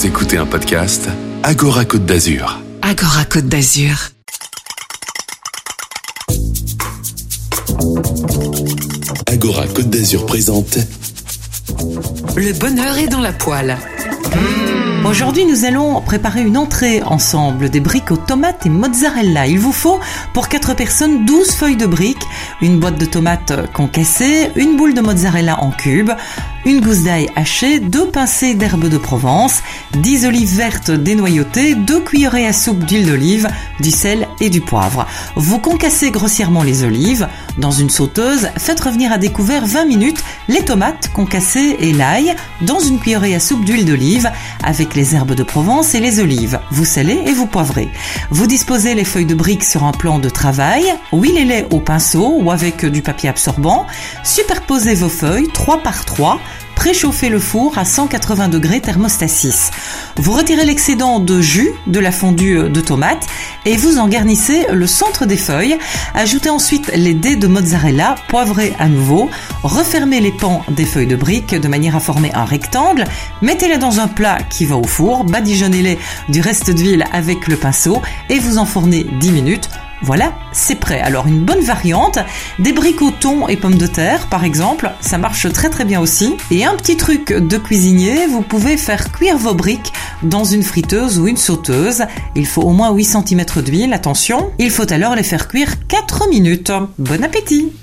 Vous écoutez un podcast Agora Côte d'Azur. Agora Côte d'Azur. Agora Côte d'Azur présente Le bonheur est dans la poêle. Aujourd'hui, nous allons préparer une entrée ensemble, des briques aux tomates et mozzarella. Il vous faut, pour 4 personnes, 12 feuilles de briques, une boîte de tomates concassées, une boule de mozzarella en cubes, une gousse d'ail hachée, 2 pincées d'herbes de Provence, 10 olives vertes dénoyautées, 2 cuillerées à soupe d'huile d'olive, du sel et du poivre. Vous concassez grossièrement les olives. Dans une sauteuse, faites revenir à découvert 20 minutes les tomates concassées et l'ail dans une cuillerée à soupe d'huile d'olive avec les herbes de Provence et les olives. Vous salez et vous poivrez. Vous disposez les feuilles de briques sur un plan de travail, huilez-les au pinceau ou avec du papier absorbant, superposez vos feuilles 3 par 3, préchauffez le four à 180 degrés thermostat 6. Vous retirez l'excédent de jus de la fondue de tomate et vous en garnissez le centre des feuilles. Ajoutez ensuite les dés de mozzarella, poivrez à nouveau, refermez les pans des feuilles de briques de manière à former un rectangle, mettez-les dans un plat qui va au four, badigeonnez-les du reste d'huile avec le pinceau et vous enfournez 10 minutes. Voilà, c'est prêt. Alors une bonne variante, des briques au thon et pommes de terre par exemple, ça marche très très bien aussi. Et un petit truc de cuisinier, vous pouvez faire cuire vos briques dans une friteuse ou une sauteuse. Il faut au moins 8 cm d'huile, attention. Il faut alors les faire cuire 4 minutes. Bon appétit!